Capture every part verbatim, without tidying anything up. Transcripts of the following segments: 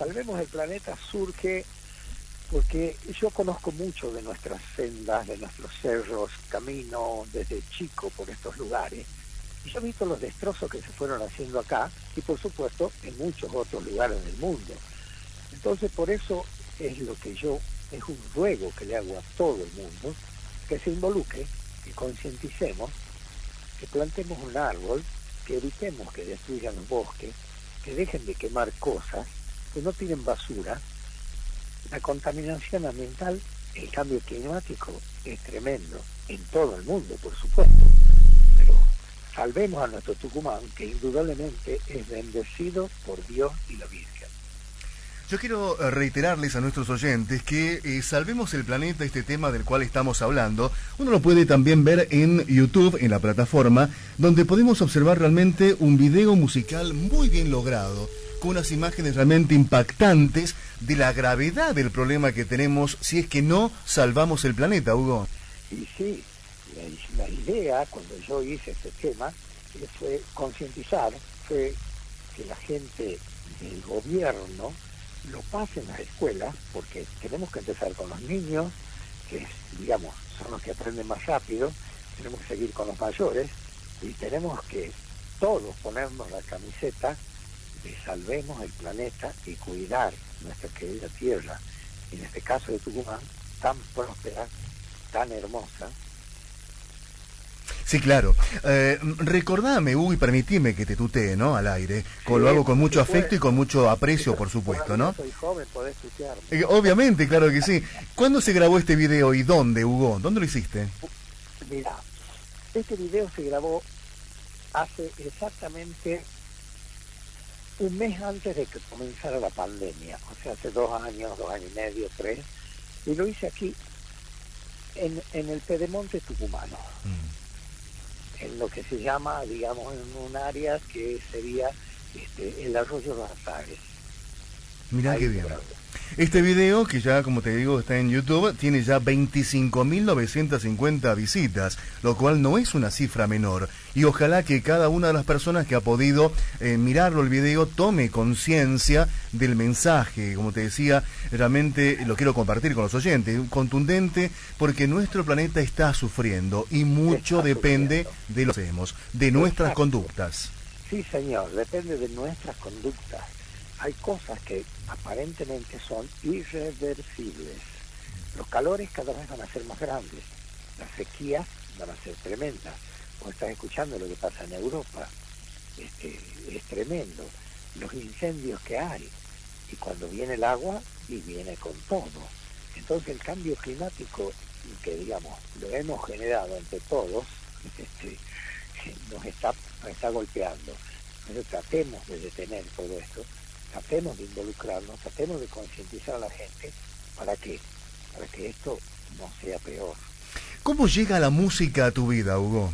Salvemos el Planeta surge porque yo conozco mucho de nuestras sendas, de nuestros cerros, camino desde chico por estos lugares, y yo he visto los destrozos que se fueron haciendo acá, y por supuesto en muchos otros lugares del mundo. Entonces por eso es lo que yo, es un ruego que le hago a todo el mundo, que se involucre, que concienticemos, que plantemos un árbol, que evitemos que destruyan los bosques, que dejen de quemar cosas, que no tiren basura. La contaminación ambiental, el cambio climático es tremendo, en todo el mundo, por supuesto, pero salvemos a nuestro Tucumán, que indudablemente es bendecido por Dios y la Virgen. Yo quiero reiterarles a nuestros oyentes que eh, Salvemos el Planeta, este tema del cual estamos hablando, uno lo puede también ver en YouTube, en la plataforma, donde podemos observar realmente un video musical muy bien logrado, con unas imágenes realmente impactantes de la gravedad del problema que tenemos si es que no salvamos el planeta, Hugo. Y sí, la, la idea, cuando yo hice este tema, fue concientizar, fue que la gente del gobierno lo pase en las escuelas, porque tenemos que empezar con los niños, que digamos son los que aprenden más rápido, tenemos que seguir con los mayores, y tenemos que todos ponernos la camiseta de salvemos el planeta y cuidar nuestra querida tierra, en este caso de Tucumán, tan próspera, tan hermosa. Sí, claro. Eh, recordame, Hugo, y permitime que te tutee, ¿no?, al aire. Sí, lo hago con mucho afecto y con mucho aprecio, por supuesto, ¿no? Soy joven, podés tutearme. Eh, obviamente, claro que sí. ¿Cuándo se grabó este video y dónde, Hugo? ¿Dónde lo hiciste? Mira, este video se grabó hace exactamente un mes antes de que comenzara la pandemia, o sea, hace dos años, dos años y medio, tres, y lo hice aquí, en, en el Pedemonte tucumano. Mm. En lo que se llama, digamos, en un área que sería este, el arroyo de las Agues. Mirá qué bien. Este video, que ya, como te digo, está en YouTube, tiene ya veinticinco mil novecientas cincuenta visitas, lo cual no es una cifra menor. Y ojalá que cada una de las personas que ha podido eh, mirarlo el video tome conciencia del mensaje. Como te decía, realmente lo quiero compartir con los oyentes, contundente, porque nuestro planeta está sufriendo y mucho está depende sufriendo. de lo que hacemos, de nuestras Exacto. conductas. Sí, señor, depende de nuestras conductas. Hay cosas que aparentemente son irreversibles. Los calores cada vez van a ser más grandes, las sequías van a ser tremendas. Como estás escuchando lo que pasa en Europa, este, es tremendo. Los incendios que hay, y cuando viene el agua, y viene con todo. Entonces el cambio climático, que digamos, lo hemos generado entre todos, este, nos está, nos está golpeando. Entonces tratemos de detener todo esto. Tratemos de involucrarnos, tratemos de concientizar a la gente para que, para que esto no sea peor. ¿Cómo llega la música a tu vida, Hugo?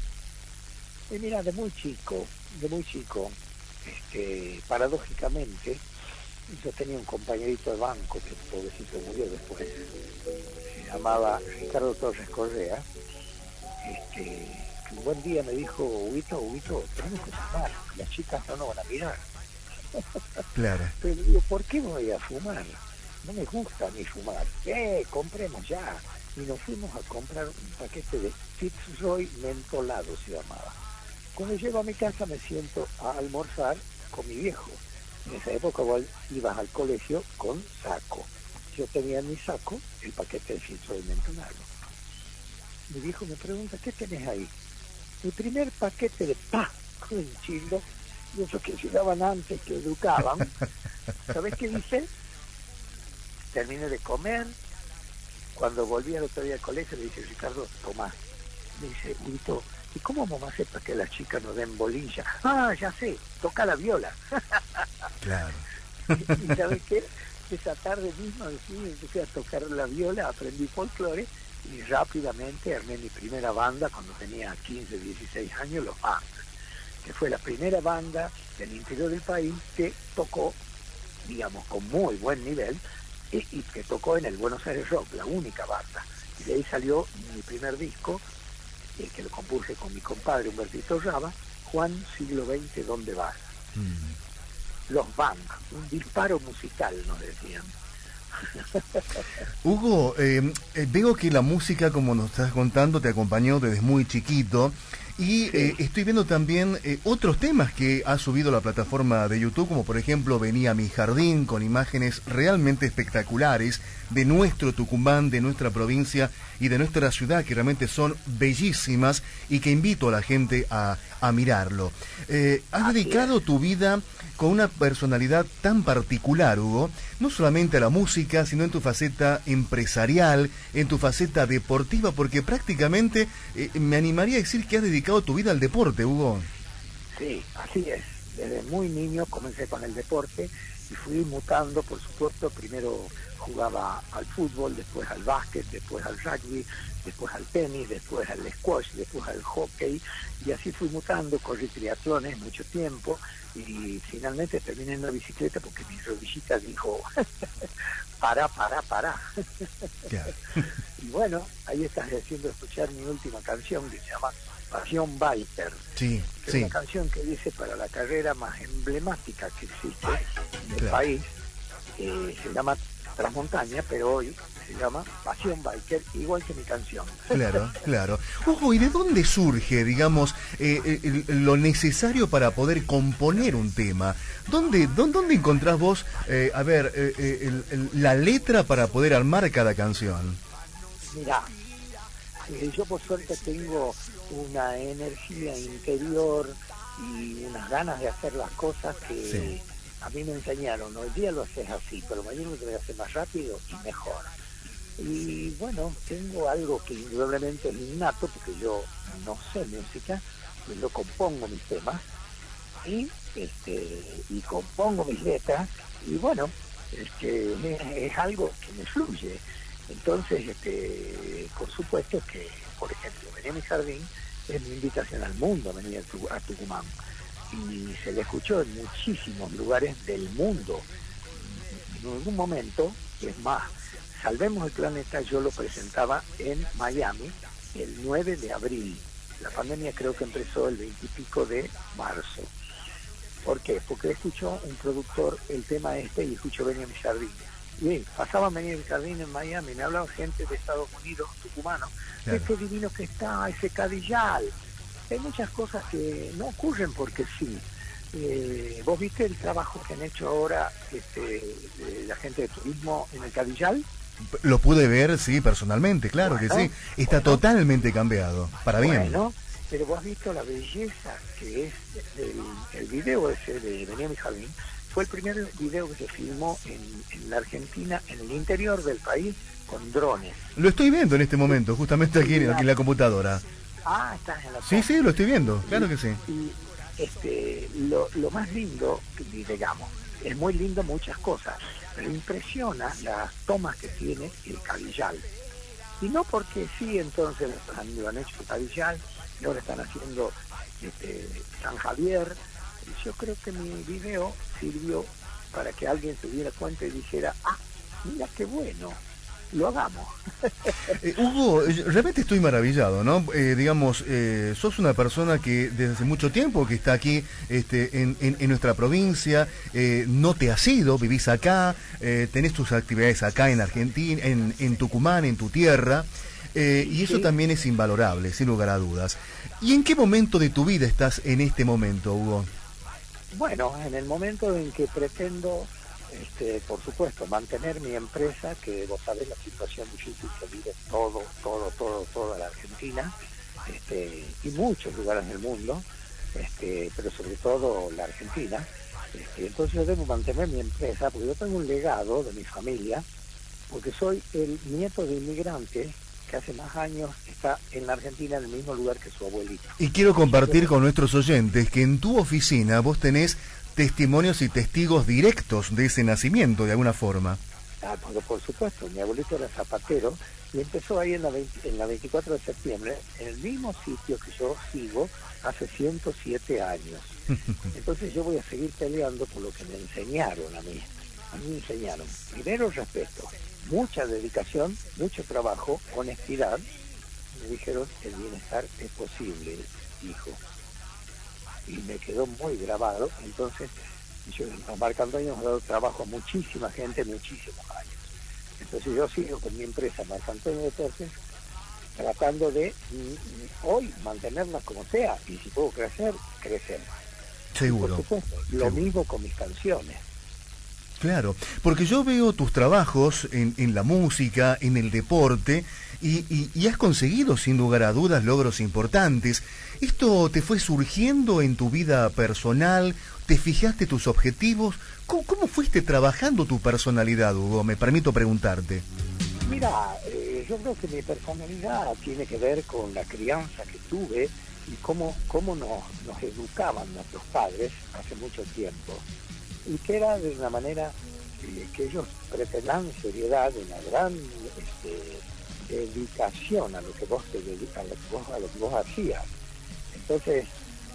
Y mira, de muy chico, de muy chico, este, paradójicamente, yo tenía un compañerito de banco que pobrecito murió después, se llamaba Ricardo Torres Correa, este, que un buen día me dijo, Huguito, Huguito, tenemos que fumar, las chicas no nos van a mirar. Claro. Pero digo, ¿por qué voy a fumar? No me gusta ni fumar. ¡Eh, compremos ya! Y nos fuimos a comprar un paquete de Fitzroy mentolado, se llamaba. Cuando llego a mi casa me siento a almorzar con mi viejo. En esa época ibas al colegio con saco. Yo tenía en mi saco el paquete de Fitzroy mentolado. Mi viejo me pregunta, ¿qué tenés ahí? Mi primer paquete de pa con un childo, de esos que llegaban antes, que educaban. ¿Sabés qué dice? Terminé de comer. Cuando volví al otro día al colegio, le dice, Ricardo, tomá. Me dice, Huguito, ¿y cómo mamá sepa que las chicas no den bolilla? Ah, ya sé, toca la viola. Claro. ¿Y sabés qué? Esa tarde misma empecé a tocar la viola, aprendí folclore y rápidamente armé mi primera banda cuando tenía quince, dieciséis años, los Bands, que fue la primera banda del interior del país que tocó, digamos, con muy buen nivel, y, y que tocó en el Buenos Aires Rock, la única banda. Y de ahí salió mi primer disco, el que lo compuse con mi compadre Humbertito Raba, Juan, siglo veinte, ¿dónde vas? Mm. los bang, un disparo musical, nos decían. Hugo, eh, eh, veo que la música, como nos estás contando, te acompañó desde muy chiquito. Y Sí. eh, estoy viendo también eh, otros temas que ha subido la plataforma de YouTube, como por ejemplo Venía a mi jardín, con imágenes realmente espectaculares de nuestro Tucumán, de nuestra provincia y de nuestra ciudad, que realmente son bellísimas y que invito a la gente a, a mirarlo. Eh, has Así dedicado es. tu vida con una personalidad tan particular, Hugo, no solamente a la música, sino en tu faceta empresarial, en tu faceta deportiva, porque prácticamente eh, me animaría a decir que has dedicado tu vida al deporte, Hugo. Sí, así es. Desde muy niño comencé con el deporte y fui mutando, por supuesto. Primero jugaba al fútbol, después al básquet, después al rugby, después al tenis, después al squash, después al hockey, y así fui mutando. Corrí triatlones mucho tiempo y finalmente terminé en la bicicleta porque mi rodillita dijo, para, para, para. Claro. Y bueno, ahí estás haciendo escuchar mi última canción, que se llama Pasión Biker, Sí, que es sí, una canción que dice para la carrera más emblemática que existe en el claro. país. Eh, se llama Transmontaña, pero hoy se llama Pasión Biker, igual que mi canción. Claro, claro. Hugo, ¿y de dónde surge, digamos, eh, el- lo necesario para poder componer un tema? ¿Dónde, dónde, dónde encontrás vos, eh, a ver, eh, eh, el- el- la letra para poder armar cada canción? Mirá, eh, yo por suerte tengo una energía interior y unas ganas de hacer las cosas Sí, que a mí me enseñaron. Hoy día lo haces así, pero mañana lo voy a hacer más rápido y mejor. Y bueno, tengo algo que indudablemente es innato, porque yo no sé música, pues yo compongo mis temas y este y compongo mis letras, y bueno, este es, es algo que me fluye. Entonces, este por supuesto que, por ejemplo, Venía a mi jardín es mi invitación al mundo a venir a, Tu- a Tucumán, y se le escuchó en muchísimos lugares del mundo. En algún momento, es más, Salvemos el Planeta yo lo presentaba en Miami el nueve de abril. La pandemia creo que empezó el veintipico de marzo. ¿Por qué? Porque escuchó un productor el tema este y escuchó Venía a mi jardín. Y bien, pasaba Venía a mi jardín en Miami, me hablaban gente de Estados Unidos, tucumanos, de claro. qué divino que está ese Cadillal. Hay muchas cosas que no ocurren porque sí. Eh, ¿Vos viste el trabajo que han hecho ahora este, de la gente de turismo en el Cadillal? Lo pude ver, sí, personalmente, claro que sí. Bueno, Está bueno, totalmente cambiado, para bien. bueno, pero vos has visto la belleza que es el, el video ese de Venía a mi jardín. Fue el primer video que se filmó en, en la Argentina, en el interior del país, con drones. Lo estoy viendo en este momento, justamente aquí, en- aquí en la computadora. Ah, estás en la Sí, sí, compu. lo estoy viendo, claro que sí. Y, y, este, lo, lo más lindo, digamos, es muy lindo muchas cosas, pero impresiona las tomas que tiene el Cadillal. Y no porque sí, entonces han- lo han hecho el Cadillal y ahora están haciendo este, San Javier. Y yo creo que mi video sirvió para que alguien se diera cuenta y dijera, ah, mira qué bueno, lo hagamos. Eh, Hugo, eh, realmente estoy maravillado, ¿no? Eh, digamos, eh, sos una persona que desde hace mucho tiempo que está aquí este, en, en- en nuestra provincia, eh, no te has ido, vivís acá, eh, tenés tus actividades acá en Argentina, en, en Tucumán, en tu tierra, eh, y eso Sí. también es invalorable, sin lugar a dudas. ¿Y en qué momento de tu vida estás en este momento, Hugo? Bueno, en el momento en que pretendo, este, por supuesto, mantener mi empresa, que vos sabés la situación difícil que vive todo, todo, todo, toda la Argentina, este, y muchos lugares del mundo, este, pero sobre todo la Argentina. Este, entonces yo debo mantener mi empresa, porque yo tengo un legado de mi familia, porque soy el nieto de inmigrantes que hace más años está en la Argentina en el mismo lugar que su abuelito. Y quiero compartir Entonces, con nuestros oyentes que en tu oficina vos tenés testimonios y testigos directos de ese nacimiento, de alguna forma. Ah, porque por supuesto, mi abuelito era zapatero y empezó ahí en la, veinte, en la veinticuatro de septiembre, en el mismo sitio que yo sigo hace ciento siete años. Entonces yo voy a seguir peleando por lo que me enseñaron a mí. A mí me enseñaron, primero respeto, mucha dedicación, mucho trabajo, honestidad. Me dijeron, el bienestar es posible, hijo. Y me quedó muy grabado. Entonces Y yo, Marco Antonio nos ha dado trabajo a muchísima gente, muchísimos años. Entonces yo sigo con mi empresa Marco Antonio Deportes, tratando de mm, hoy mantenerla como sea, y si puedo crecer, crecer. Seguro. Por supuesto, lo Seguro. mismo con mis canciones. Claro, porque yo veo tus trabajos en, en la música, en el deporte, y, y, y has conseguido sin lugar a dudas logros importantes. ¿Esto te fue surgiendo en tu vida personal? ¿Te fijaste tus objetivos? ¿Cómo, cómo fuiste trabajando tu personalidad, Hugo? Me permito preguntarte. Mira, eh, yo creo que mi personalidad tiene que ver con la crianza que tuve y cómo, cómo nos, nos educaban nuestros padres hace mucho tiempo. Y que era de una manera eh, que ellos pretendían seriedad, una gran este, dedicación a lo que vos te dedicas, a lo que vos, a lo que vos hacías. Entonces,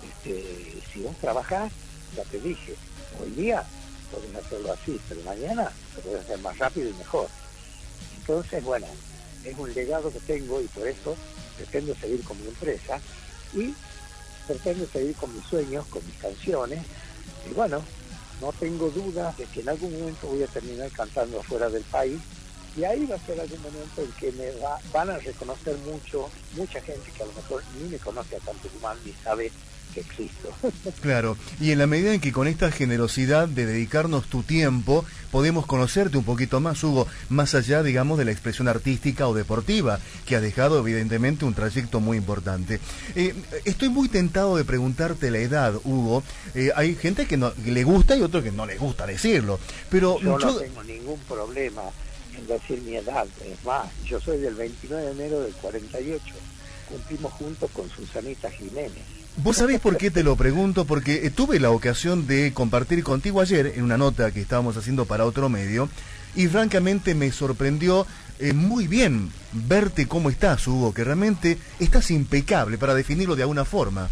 este, si vos trabajás, ya te dije, hoy día podés hacerlo así, pero mañana lo podés hacer más rápido y mejor. Entonces, bueno, es un legado que tengo y por eso pretendo seguir con mi empresa y pretendo seguir con mis sueños, con mis canciones. Y bueno, no tengo dudas de que en algún momento voy a terminar cantando afuera del país y ahí va a ser algún momento en que me va, van a reconocer mucho, mucha gente que a lo mejor ni me conoce a tanto Tucumán ni sabe que existo. Claro, y en la medida en que con esta generosidad de dedicarnos tu tiempo, podemos conocerte un poquito más, Hugo, más allá, digamos, de la expresión artística o deportiva, que ha dejado evidentemente un trayecto muy importante. Eh, estoy muy tentado de preguntarte la edad, Hugo. Eh, hay gente que, no, que le gusta y otro que no le gusta decirlo, pero yo, yo no tengo ningún problema en decir mi edad. Es más, yo soy del veintinueve de enero del cuarenta y ocho. Cumplimos juntos con Susanita Jiménez. ¿Vos sabés por qué te lo pregunto? Porque eh, tuve la ocasión de compartir contigo ayer en una nota que estábamos haciendo para otro medio y francamente me sorprendió eh, muy bien verte cómo estás, Hugo, que realmente estás impecable, para definirlo de alguna forma.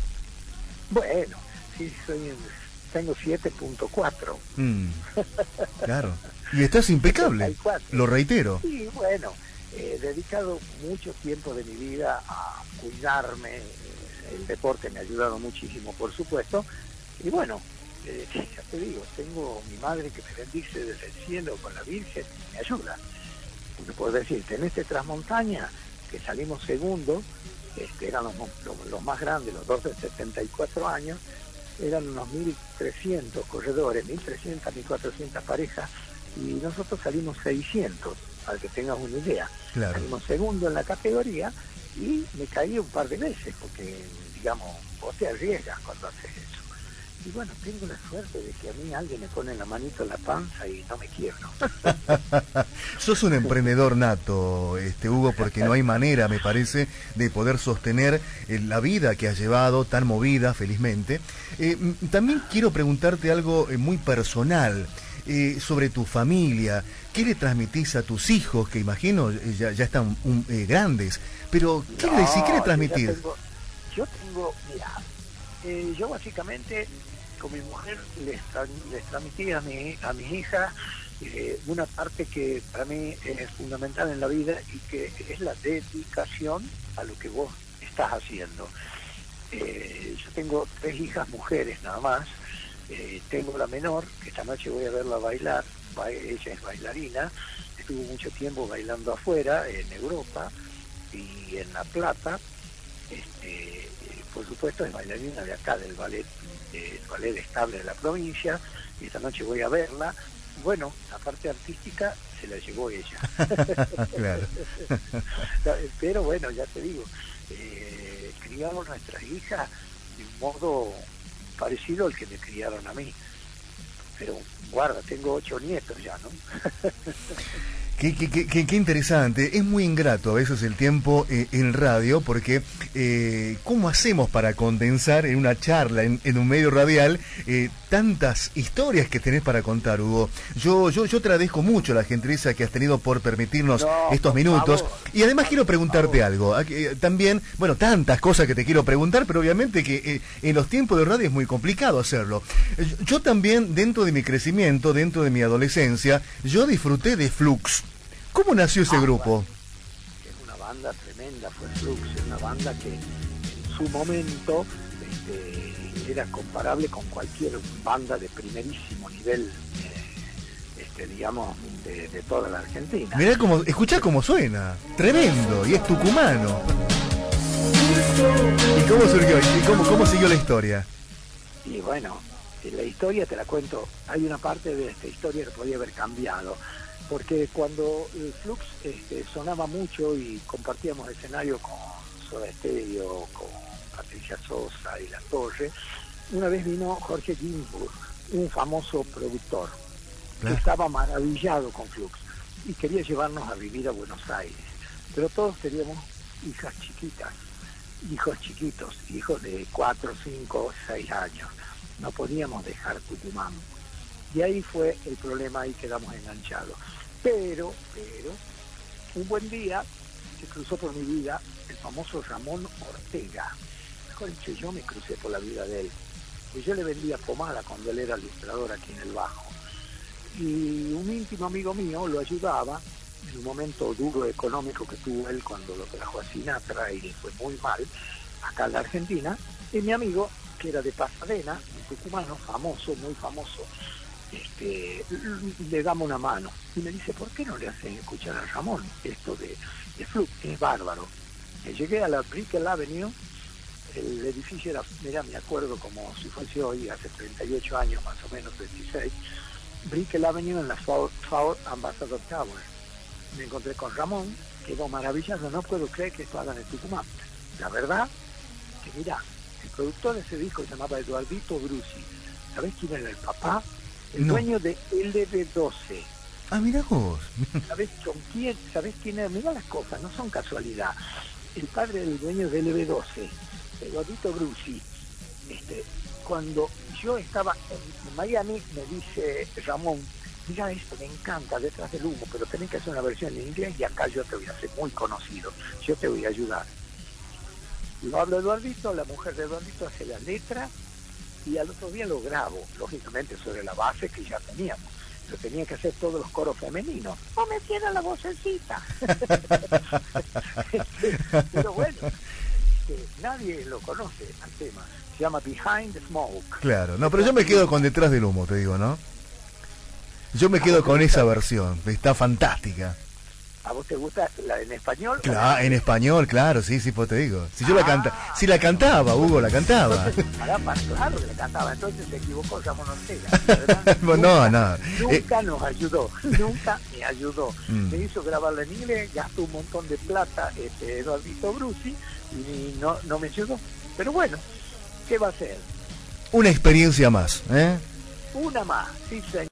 Bueno, sí, soy, tengo siete punto cuatro. Mm, claro, y estás impecable, setenta y cuatro. Lo reitero. Sí, bueno, he dedicado mucho tiempo de mi vida a cuidarme. El deporte me ha ayudado muchísimo, por supuesto, y bueno, eh, ya te digo, tengo mi madre que me bendice desde el cielo con la Virgen, me ayuda. Porque por decirte, en este Transmontaña, que salimos segundo, este, eran los, los, los más grandes, los dos de setenta y cuatro años, eran unos mil trescientos corredores, mil trescientas, mil cuatrocientas parejas, y nosotros salimos seiscientos, para que tengas una idea. Claro. Salimos segundo en la categoría, y me caí un par de veces, porque, digamos, vos te arriesgas cuando haces eso. Y bueno, tengo la suerte de que a mí alguien me pone la manito en la panza y no me quiebro. Sos un emprendedor nato, este Hugo, porque no hay manera, me parece, de poder sostener eh, la vida que has llevado, tan movida, felizmente. Eh, también quiero preguntarte algo eh, muy personal. Eh, sobre tu familia, ¿qué le transmitís a tus hijos, que imagino eh, ya, ya están um, eh, grandes, pero ¿qué, no, le, decís, ¿qué le transmitís? Yo tengo, yo tengo mira, eh, yo básicamente con mi mujer les, les transmití a, mi, a mis hijas eh, una parte que para mí es fundamental en la vida y que es la dedicación a lo que vos estás haciendo. Eh, yo tengo tres hijas mujeres nada más. Eh, tengo la menor, que esta noche voy a verla bailar, ba ella es bailarina, estuvo mucho tiempo bailando afuera, en Europa y en La Plata, este, por supuesto es bailarina de acá, del ballet, del ballet estable de la provincia, y esta noche voy a verla. Bueno, la parte artística se la llevó ella. Claro. Pero bueno, ya te digo, eh, criamos nuestras hijas de un modo parecido al que me criaron a mí. Pero guarda, tengo ocho nietos ya, ¿no? Qué, qué, qué, qué interesante, es muy ingrato a veces el tiempo eh, en radio, porque eh, ¿cómo hacemos para condensar en una charla, en, en un medio radial, eh, tantas historias que tenés para contar, Hugo? Yo, yo, yo te agradezco mucho la gentileza que has tenido por permitirnos no, estos minutos, favor, y además quiero preguntarte favor. algo, eh, también, bueno, tantas cosas que te quiero preguntar, pero obviamente que eh, en los tiempos de radio es muy complicado hacerlo. Yo también, dentro de mi crecimiento, dentro de mi adolescencia, yo disfruté de Flux. ¿Cómo nació ese ah, grupo? Bueno, es una banda tremenda, fue Flux, es una banda que en su momento este, era comparable con cualquier banda de primerísimo nivel, eh, este, digamos, de, de toda la Argentina. Mirá cómo, escuchá cómo suena, tremendo, y es tucumano. ¿Y cómo surgió? ¿Y cómo, cómo siguió la historia? Y bueno, la historia te la cuento, hay una parte de esta historia que podía haber cambiado, porque cuando el Flux este, sonaba mucho y compartíamos escenario con Soda Stereo, con Patricia Sosa y La Torre, una vez vino Jorge Ginsburg, un famoso productor, claro, que estaba maravillado con Flux y quería llevarnos a vivir a Buenos Aires, pero todos teníamos hijas chiquitas, hijos chiquitos, hijos de cuatro, cinco, seis años. No podíamos dejar Tucumán. Y ahí fue el problema, y quedamos enganchados. Pero, pero, un buen día se cruzó por mi vida el famoso Ramón Ortega. Mejor dicho, yo me crucé por la vida de él. Y yo le vendía pomada cuando él era ilustrador aquí en el Bajo. Y un íntimo amigo mío lo ayudaba en un momento duro económico que tuvo él cuando lo trajo a Sinatra y le fue muy mal acá en la Argentina. Y mi amigo, que era de Pasadena, un tucumano famoso, muy famoso, este, le damos una mano y me dice, ¿por qué no le hacen escuchar a Ramón esto de, de Flux? Es bárbaro. Y llegué a la Brickell Avenue, el edificio era, mira, me acuerdo como si fuese hoy, hace treinta y ocho años más o menos, veintiséis, Brickell Avenue en la Ford, Ford Ambassador Tower. Me encontré con Ramón, quedó maravillado, no puedo creer que esto hagan en Tucumán. La verdad, que mira, el productor de ese disco se llamaba Eduardito Brusi. ¿Sabés quién era el papá? El no. dueño de L B doce. Ah, mira vos. ¿Sabés con quién? ¿Sabés quién era? Mira las cosas, no son casualidad. El padre del dueño de L B doce, Eduardito Brusi, este, cuando yo estaba en Miami, me dice Ramón, mira esto, me encanta, Detrás del Humo, pero tenés que hacer una versión en inglés y acá yo te voy a hacer muy conocido, yo te voy a ayudar. Lo habla Eduardito, la mujer de Eduardito hace la letra y al otro día lo grabo, lógicamente sobre la base que ya teníamos. Pero tenía que hacer todos los coros femeninos. No me tiene la vocecita. Pero bueno, este, nadie lo conoce al tema. Se llama Behind the Smoke. Claro, no, pero yo me quedo con Detrás del Humo, te digo, ¿no? Yo me quedo con esa versión, está fantástica. ¿A vos te gusta la en español? Claro, en español, claro, sí, sí, pues te digo. Si yo ah, la canta, si la cantaba, Hugo, la cantaba. Entonces, para, para, claro que la cantaba, entonces se equivocó Ramón Ortega. no, nunca, no. Nunca eh. nos ayudó, nunca me ayudó. Mm. Me hizo grabarla en inglés, gastó un montón de plata este, Eduardito Brusi y no, no me ayudó. Pero bueno, ¿qué va a hacer? Una experiencia más, ¿eh? Una más, sí, señor.